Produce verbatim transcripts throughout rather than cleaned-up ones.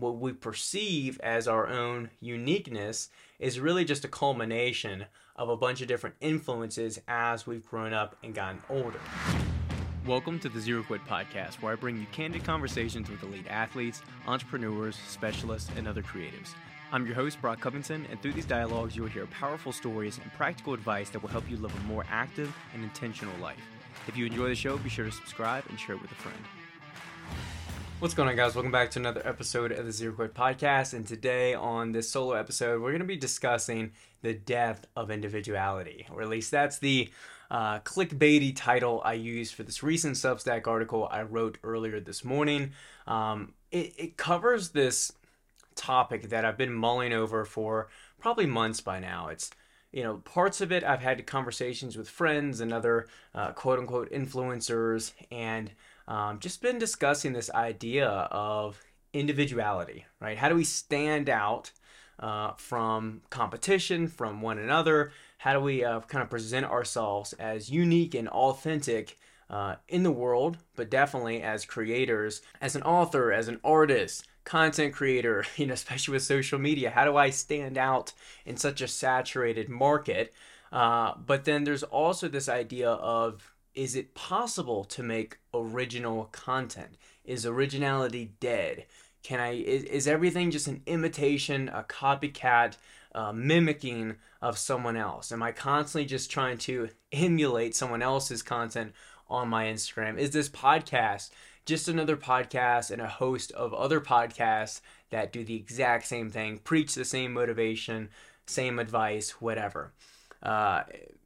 what we perceive as our own uniqueness is really just a culmination of a bunch of different influences as we've grown up and gotten older. Welcome to the Zero Quit Podcast, where I bring you candid conversations with elite athletes, entrepreneurs, specialists, and other creatives. I'm your host, Brock Covington, and through these dialogues, you'll hear powerful stories and practical advice that will help you live a more active and intentional life. If you enjoy the show, be sure to subscribe and share it with a friend. What's going on, guys? Welcome back to another episode of the Zero Quit Podcast, and today on this solo episode, we're going to be discussing the death of individuality, or at least that's the uh, clickbaity title I used for this recent Substack article I wrote earlier this morning. Um, it, it covers this topic that I've been mulling over for probably months by now. It's, you know, parts of it I've had conversations with friends and other uh, quote-unquote influencers, and Um, just been discussing this idea of individuality, right? How do we stand out uh, from competition, from one another? How do we uh, kind of present ourselves as unique and authentic uh, in the world, but definitely as creators, as an author, as an artist, content creator, you know, especially with social media? How do I stand out in such a saturated market? Uh, but then there's also this idea of, is it possible to make original content? Is originality dead? Can I, is, is everything just an imitation, a copycat, uh, mimicking of someone else? Am I constantly just trying to emulate someone else's content on my Instagram? Is this podcast just another podcast and a host of other podcasts that do the exact same thing, preach the same motivation, same advice, whatever? Uh,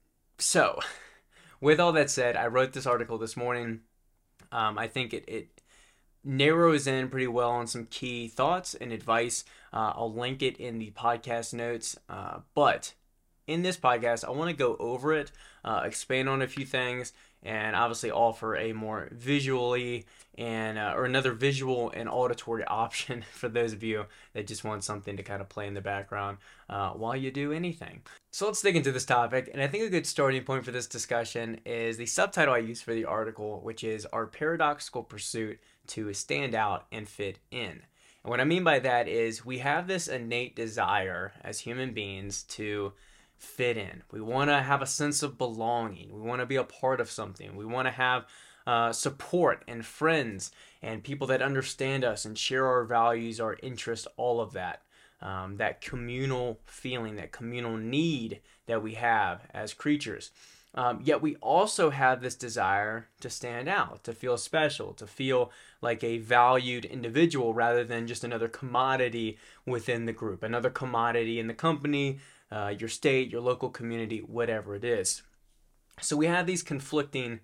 so... With all that said, I wrote this article this morning. Um, I think it, it narrows in pretty well on some key thoughts and advice. Uh, I'll link it in the podcast notes. Uh, but in this podcast, I want to go over it, uh, expand on a few things, and obviously offer a more visually and uh, or another visual and auditory option for those of you that just want something to kind of play in the background uh, while you do anything. So let's dig into this topic, and I think a good starting point for this discussion is the subtitle I used for the article, which is Our Paradoxical Pursuit to Stand Out and Fit In. And what I mean by that is we have this innate desire as human beings to fit in. We want to have a sense of belonging. We want to be a part of something. We want to have uh, support and friends and people that understand us and share our values, our interests, all of that. Um, that communal feeling, that communal need that we have as creatures. Um, yet we also have this desire to stand out, to feel special, to feel like a valued individual rather than just another commodity within the group, another commodity in the company, uh, your state, your local community, whatever it is. So we have these conflicting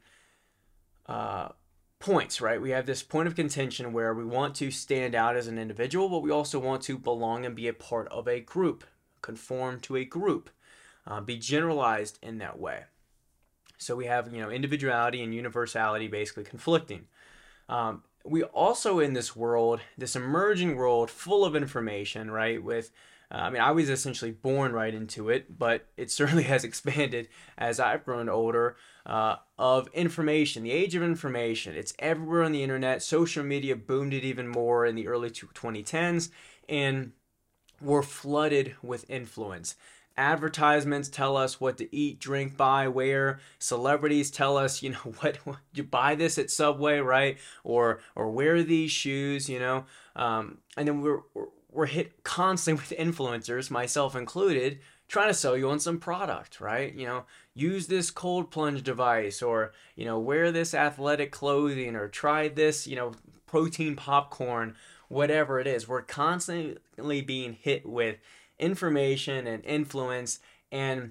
uh, points, right? We have this point of contention where we want to stand out as an individual, but we also want to belong and be a part of a group, conform to a group, uh, be generalized in that way. So we have, you know, individuality and universality basically conflicting. Um, we also in this world, this emerging world full of information, right? With, uh, I mean, I was essentially born right into it, but it certainly has expanded as I've grown older, uh, of information, the age of information. It's everywhere on the internet. Social media boomed it even more in the early twenty tens, and we're flooded with influence. Advertisements tell us what to eat, drink, buy, wear. Celebrities tell us, you know, what you buy this at Subway, right? Or or wear these shoes, you know. Um, and then we're we're hit constantly with influencers, myself included, trying to sell you on some product, right? You know, use this cold plunge device, or, you know, wear this athletic clothing, or try this, you know, protein popcorn, whatever it is. We're constantly being hit with information and influence, and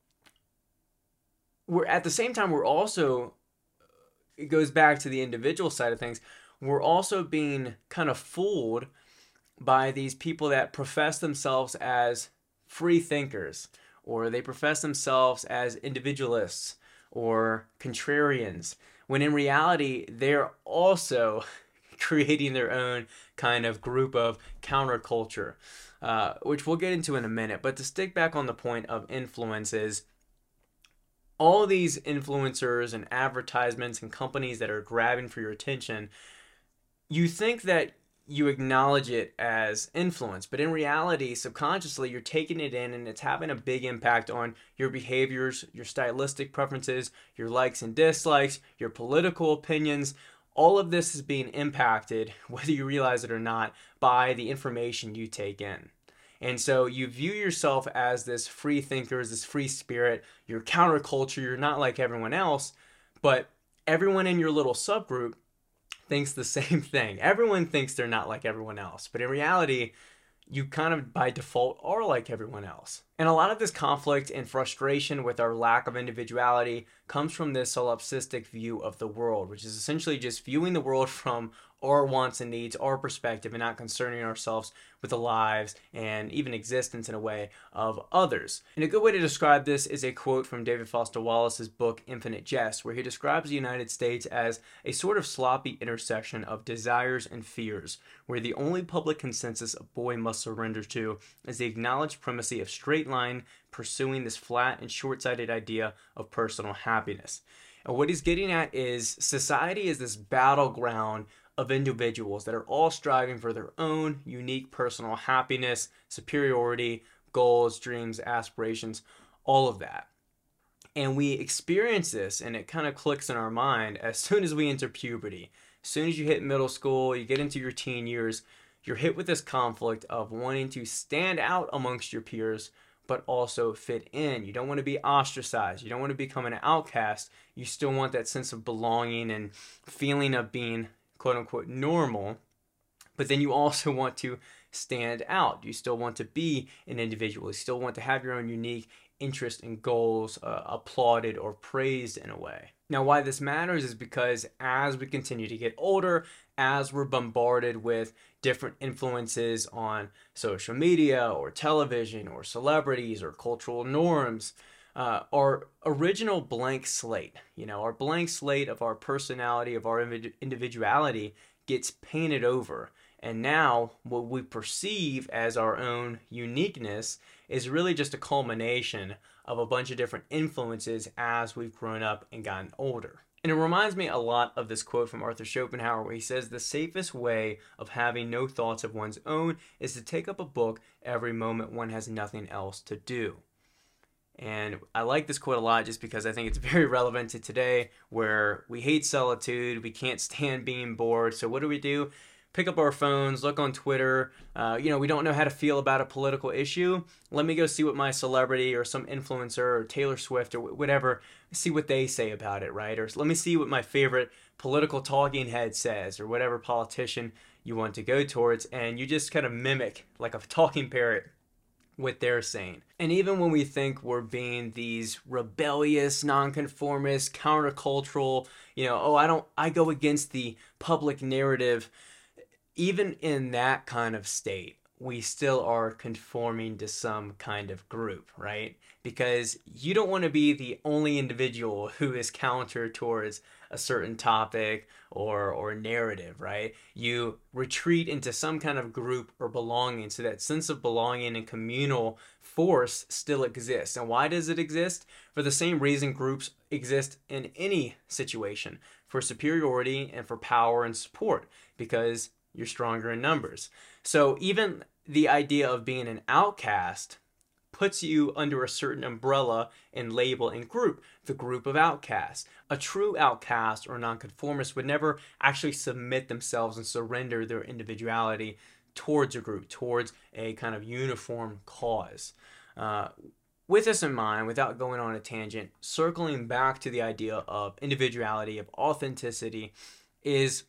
we're at the same time we're also, it goes back to the individual side of things, we're also being kind of fooled by these people that profess themselves as free thinkers, or they profess themselves as individualists or contrarians, when in reality they're also creating their own kind of group of counterculture, uh, which we'll get into in a minute. But to stick back on the point of influences, all these influencers and advertisements and companies that are grabbing for your attention, you think that you acknowledge it as influence, but in reality, subconsciously, you're taking it in and it's having a big impact on your behaviors, your stylistic preferences, your likes and dislikes, your political opinions. All of this is being impacted, whether you realize it or not, by the information you take in. And so you view yourself as this free thinker, as this free spirit, you're counterculture, you're not like everyone else, but everyone in your little subgroup thinks the same thing. Everyone thinks they're not like everyone else, but in reality, you kind of by default are like everyone else. And a lot of this conflict and frustration with our lack of individuality comes from this solipsistic view of the world, which is essentially just viewing the world from our wants and needs, our perspective, and not concerning ourselves with the lives and even existence in a way of others. And a good way to describe this is a quote from David Foster Wallace's book Infinite Jest, where he describes the United States as a sort of sloppy intersection of desires and fears, where the only public consensus a boy must surrender to is the acknowledged primacy of straight line pursuing this flat and short-sighted idea of personal happiness. And what he's getting at is society is this battleground of individuals that are all striving for their own unique personal happiness, superiority, goals, dreams, aspirations, all of that. And we experience this, and it kind of clicks in our mind as soon as we enter puberty. As soon as you hit middle school, you get into your teen years, you're hit with this conflict of wanting to stand out amongst your peers, but also fit in. You don't want to be ostracized. You don't want to become an outcast. You still want that sense of belonging and feeling of being quote unquote normal, but then you also want to stand out. You still want to be an individual. You still want to have your own unique interests and goals uh, applauded or praised in a way. Now, why this matters is because as we continue to get older, as we're bombarded with different influences on social media or television or celebrities or cultural norms, Uh, our original blank slate, you know, our blank slate of our personality, of our individuality gets painted over. And now what we perceive as our own uniqueness is really just a culmination of a bunch of different influences as we've grown up and gotten older. And it reminds me a lot of this quote from Arthur Schopenhauer where he says, "The safest way of having no thoughts of one's own is to take up a book every moment one has nothing else to do." And I like this quote a lot just because I think it's very relevant to today where we hate solitude, we can't stand being bored. So what do we do? Pick up our phones, look on Twitter. Uh, you know, we don't know how to feel about a political issue. Let me go see what my celebrity or some influencer or Taylor Swift or whatever, see what they say about it, right? Or let me see what my favorite political talking head says or whatever politician you want to go towards. And you just kind of mimic like a talking parrot what they're saying. And even when we think we're being these rebellious, nonconformist, countercultural, you know, oh, I don't, I go against the public narrative, even in that kind of state, we still are conforming to some kind of group, right? Because you don't want to be the only individual who is counter towards a certain topic or or narrative, right? You retreat into some kind of group or belonging, so that sense of belonging and communal force still exists. And why does it exist? For the same reason groups exist in any situation, for superiority and for power and support, because you're stronger in numbers. So even the idea of being an outcast puts you under a certain umbrella and label and group, the group of outcasts. A true outcast or nonconformist would never actually submit themselves and surrender their individuality towards a group, towards a kind of uniform cause. Uh, with this in mind, without going on a tangent, circling back to the idea of individuality, of authenticity, is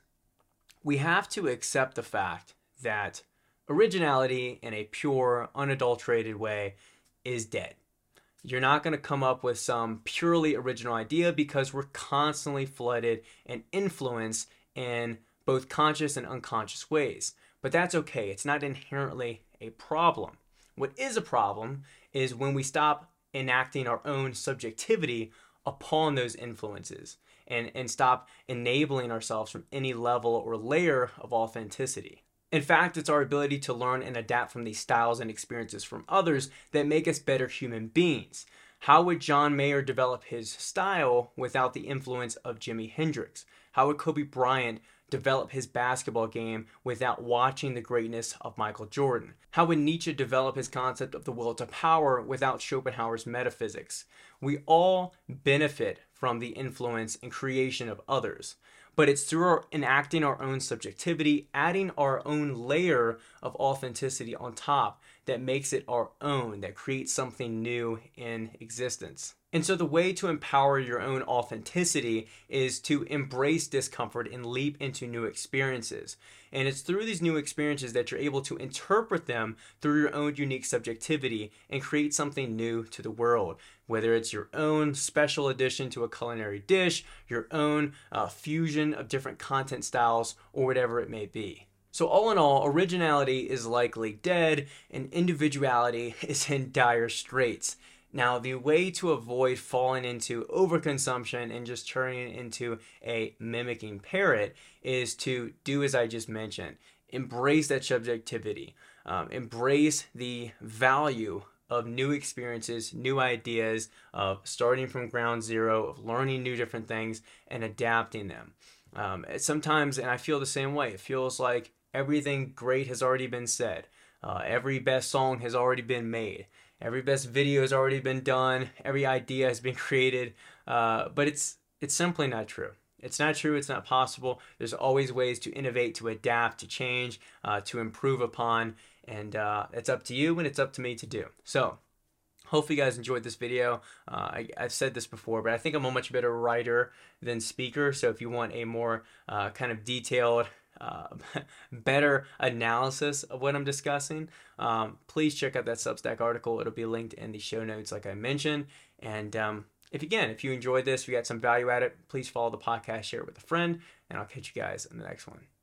we have to accept the fact that originality in a pure, unadulterated way is dead. You're not going to come up with some purely original idea because we're constantly flooded and influenced in both conscious and unconscious ways. But that's okay. It's not inherently a problem. What is a problem is when we stop enacting our own subjectivity upon those influences and, and stop enabling ourselves from any level or layer of authenticity. In fact, it's our ability to learn and adapt from these styles and experiences from others that make us better human beings. How would John Mayer develop his style without the influence of Jimi Hendrix? How would Kobe Bryant develop his basketball game without watching the greatness of Michael Jordan? How would Nietzsche develop his concept of the will to power without Schopenhauer's metaphysics? We all benefit from the influence and creation of others, but it's through our, enacting our own subjectivity, adding our own layer of authenticity on top that makes it our own, that creates something new in existence. And so the way to empower your own authenticity is to embrace discomfort and leap into new experiences. And it's through these new experiences that you're able to interpret them through your own unique subjectivity and create something new to the world. Whether it's your own special addition to a culinary dish, your own uh, fusion of different content styles, or whatever it may be. So all in all, originality is likely dead and individuality is in dire straits. Now, the way to avoid falling into overconsumption and just turning into a mimicking parrot is to do as I just mentioned. Embrace that subjectivity. Um, embrace the value of new experiences, new ideas, of starting from ground zero, of learning new different things and adapting them. Um, sometimes, and I feel the same way, it feels like everything great has already been said. Uh, every best song has already been made. Every best video has already been done. Every idea has been created. Uh, but it's it's simply not true. It's not true. It's not possible. There's always ways to innovate, to adapt, to change, uh, to improve upon. And uh, it's up to you and it's up to me to do. So hopefully you guys enjoyed this video. Uh, I, I've said this before, but I think I'm a much better writer than speaker. So if you want a more uh, kind of detailed, Uh, better analysis of what I'm discussing, um, please check out that Substack article. It'll be linked in the show notes like I mentioned. And um, if again, if you enjoyed this, if you got some value out of it, please follow the podcast, share it with a friend, and I'll catch you guys in the next one.